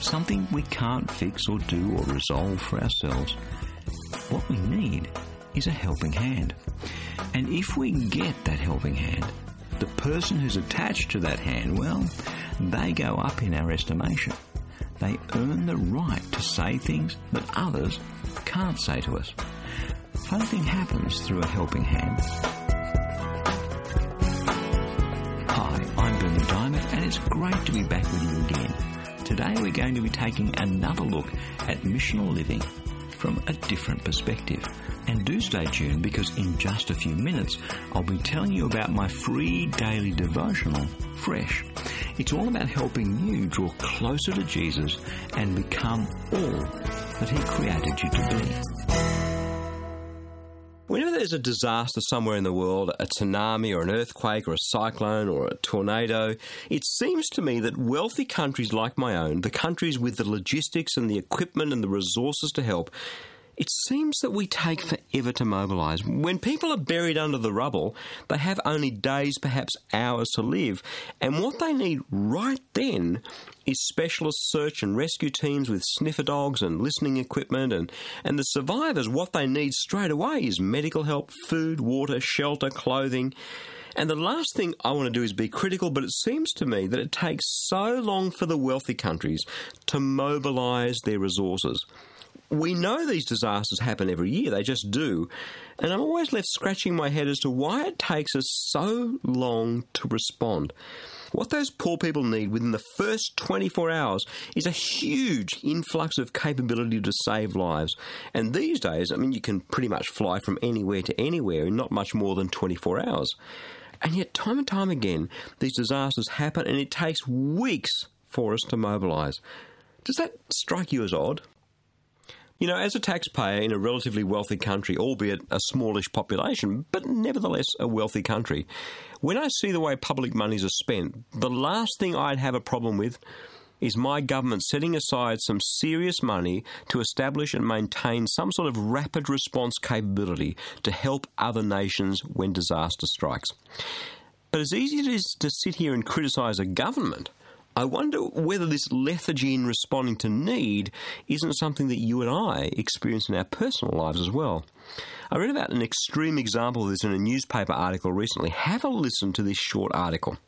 something we can't fix or do or resolve for ourselves. What we need is a helping hand. And if we get that helping hand, the person who's attached to that hand, well, they go up in our estimation. They earn the right to say things that others can't say to us. Something happens through a helping hand. Hi, I'm Bernie Diamond, and it's great to be back with you again. Today we're going to be taking another look at missional living from a different perspective. And do stay tuned, because in just a few minutes I'll be telling you about my free daily devotional, Fresh. It's all about helping you draw closer to Jesus and become all that He created you to be. Whenever there's a disaster somewhere in the world, a tsunami or an earthquake or a cyclone or a tornado, it seems to me that wealthy countries like my own, the countries with the logistics and the equipment and the resources to help, it seems that we take forever to mobilise. When people are buried under the rubble, they have only days, perhaps hours to live. And what they need right then is specialist search and rescue teams with sniffer dogs and listening equipment. And the survivors, what they need straight away is medical help, food, water, shelter, clothing. And the last thing I want to do is be critical, but it seems to me that it takes so long for the wealthy countries to mobilise their resources. We know these disasters happen every year, they just do, and I'm always left scratching my head as to why it takes us so long to respond. What those poor people need within the first 24 hours is a huge influx of capability to save lives. And these days, you can pretty much fly from anywhere to anywhere in not much more than 24 hours. And yet, time and time again, these disasters happen, and it takes weeks for us to mobilise. Does that strike you as odd? As a taxpayer in a relatively wealthy country, albeit a smallish population, but nevertheless a wealthy country, when I see the way public monies are spent, the last thing I'd have a problem with is my government setting aside some serious money to establish and maintain some sort of rapid response capability to help other nations when disaster strikes. But as easy as it is to sit here and criticise a government, I wonder whether this lethargy in responding to need isn't something that you and I experience in our personal lives as well. I read about an extreme example of this in a newspaper article recently. Have a listen to this short article.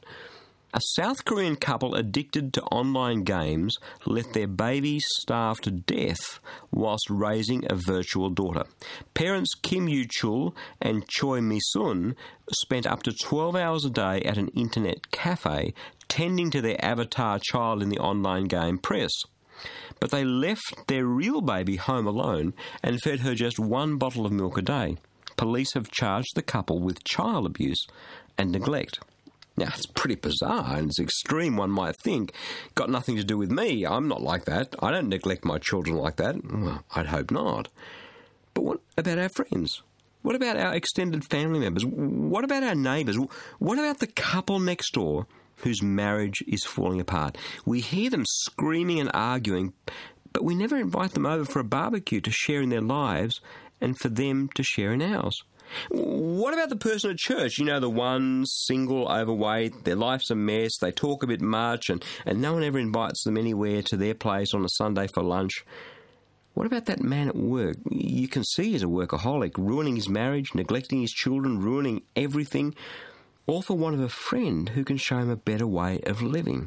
A South Korean couple addicted to online games let their baby starve to death whilst raising a virtual daughter. Parents Kim Yoo-chul and Choi Mi-sun spent up to 12 hours a day at an internet cafe tending to their avatar child in the online game Press. But they left their real baby home alone and fed her just one bottle of milk a day. Police have charged the couple with child abuse and neglect. Now, it's pretty bizarre and it's extreme, one might think. Got nothing to do with me. I'm not like that. I don't neglect my children like that. Well, I'd hope not. But what about our friends? What about our extended family members? What about our neighbours? What about the couple next door whose marriage is falling apart? We hear them screaming and arguing, but we never invite them over for a barbecue to share in their lives and for them to share in ours. What about the person at church? The one, single, overweight, their life's a mess, they talk a bit much, and no one ever invites them anywhere to their place on a Sunday for lunch. What about that man at work? You can see he's a workaholic, ruining his marriage, neglecting his children, ruining everything, all for want of a friend who can show him a better way of living.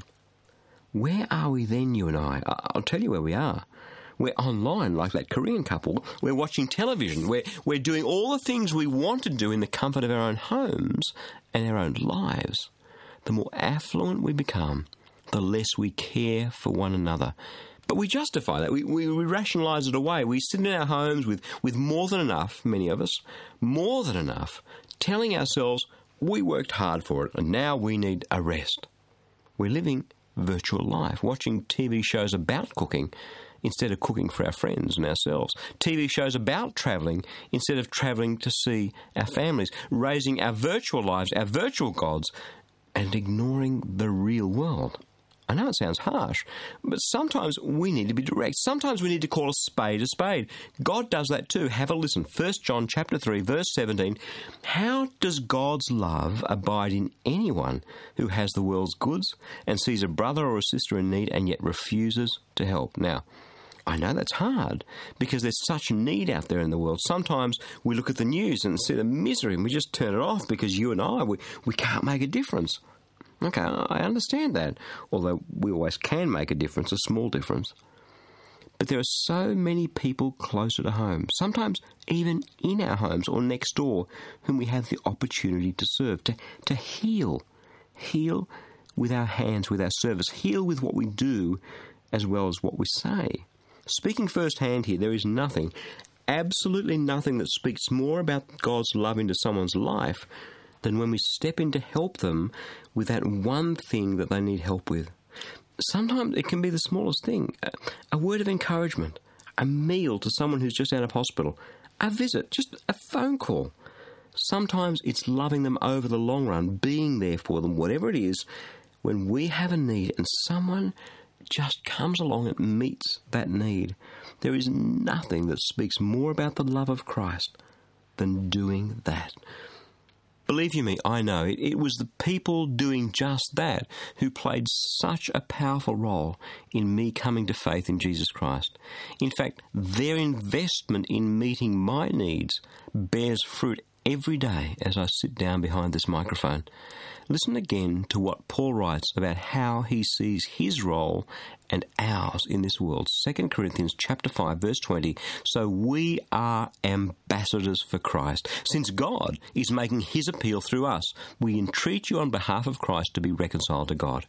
Where are we then, you and I? I'll tell you where we are. We're online like that Korean couple. We're watching television. We're doing all the things we want to do in the comfort of our own homes and our own lives. The more affluent we become, the less we care for one another. But we justify that. We rationalise it away. We sit in our homes with more than enough, many of us, more than enough, telling ourselves we worked hard for it and now we need a rest. We're living virtual life, watching TV shows about cooking instead of cooking for our friends and ourselves. TV shows about travelling instead of travelling to see our families. Raising our virtual lives, our virtual gods, and ignoring the real world. I know it sounds harsh, but sometimes we need to be direct. Sometimes we need to call a spade a spade. God does that too. Have a listen. 1 John chapter 3, verse 17. How does God's love abide in anyone who has the world's goods and sees a brother or a sister in need and yet refuses to help? Now, I know that's hard because there's such need out there in the world. Sometimes we look at the news and see the misery and we just turn it off because you and I, we can't make a difference. Okay, I understand that, although we always can make a difference, a small difference. But there are so many people closer to home, sometimes even in our homes or next door, whom we have the opportunity to serve, to heal. Heal with our hands, with our service. Heal with what we do as well as what we say. Speaking firsthand here, there is nothing, absolutely nothing that speaks more about God's love into someone's life than when we step in to help them with that one thing that they need help with. Sometimes it can be the smallest thing, a word of encouragement, a meal to someone who's just out of hospital, a visit, just a phone call. Sometimes it's loving them over the long run, being there for them, whatever it is, when we have a need and someone just comes along and meets that need. There is nothing that speaks more about the love of Christ than doing that. Believe you me, I know, it was the people doing just that who played such a powerful role in me coming to faith in Jesus Christ. In fact, their investment in meeting my needs bears fruit every day as I sit down behind this microphone. Listen again to what Paul writes about how he sees his role and ours in this world. 2 Corinthians chapter 5, verse 20. So we are ambassadors for Christ. Since God is making his appeal through us, we entreat you on behalf of Christ to be reconciled to God.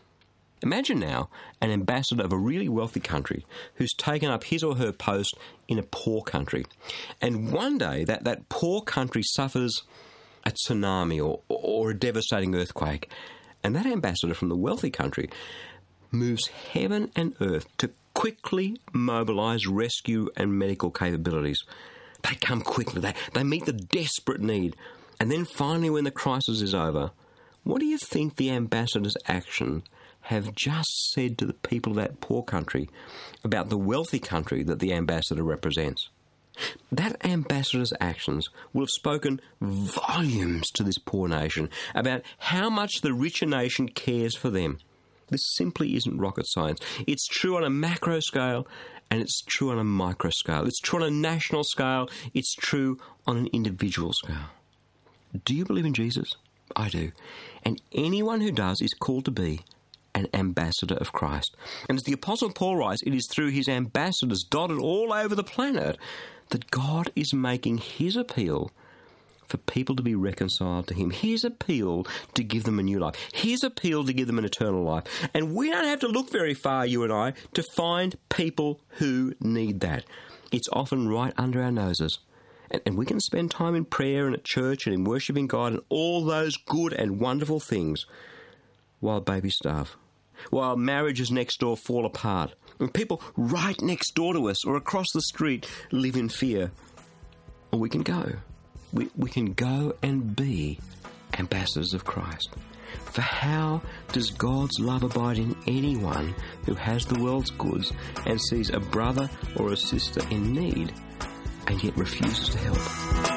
Imagine now an ambassador of a really wealthy country who's taken up his or her post in a poor country. And one day that poor country suffers a tsunami or a devastating earthquake. And that ambassador from the wealthy country moves heaven and earth to quickly mobilise rescue and medical capabilities. They come quickly. They meet the desperate need. And then finally, when the crisis is over, what do you think the ambassador's action have just said to the people of that poor country about the wealthy country that the ambassador represents? That ambassador's actions will have spoken volumes to this poor nation about how much the richer nation cares for them. This simply isn't rocket science. It's true on a macro scale and it's true on a micro scale. It's true on a national scale. It's true on an individual scale. Do you believe in Jesus? I do. And anyone who does is called to be an ambassador of Christ. And as the Apostle Paul writes, it is through his ambassadors dotted all over the planet that God is making his appeal for people to be reconciled to him. His appeal to give them a new life. His appeal to give them an eternal life. And we don't have to look very far, you and I, to find people who need that. It's often right under our noses. And we can spend time in prayer and at church and in worshipping God and all those good and wonderful things while babies starve, while marriages next door fall apart, and people right next door to us or across the street live in fear. Or we can go. We can go and be ambassadors of Christ. For how does God's love abide in anyone who has the world's goods and sees a brother or a sister in need and yet refuses to help?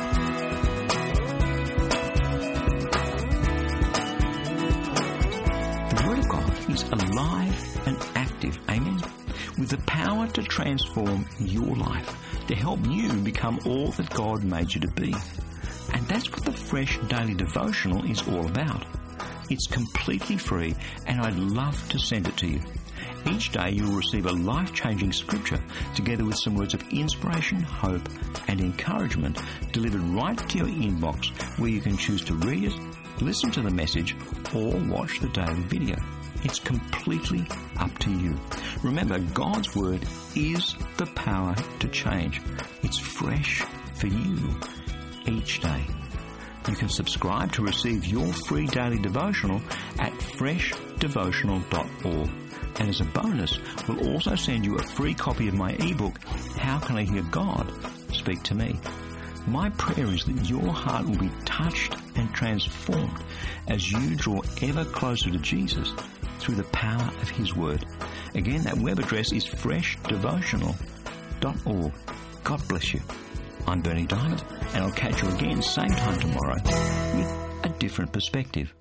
Is alive and active, amen, with the power to transform your life, to help you become all that God made you to be. And that's what the Fresh Daily Devotional is all about. It's completely free, and I'd love to send it to you. Each day you'll receive a life-changing scripture together with some words of inspiration, hope, and encouragement delivered right to your inbox, where you can choose to read it, listen to the message, or watch the daily video. It's completely up to you. Remember, God's Word is the power to change. It's fresh for you each day. You can subscribe to receive your free daily devotional at freshdevotional.org. And as a bonus, we'll also send you a free copy of my ebook, How Can I Hear God Speak to Me? My prayer is that your heart will be touched and transformed as you draw ever closer to Jesus through the power of His Word. Again, that web address is freshdevotional.org. God bless you. I'm Berni Dymet, and I'll catch you again same time tomorrow with a different perspective.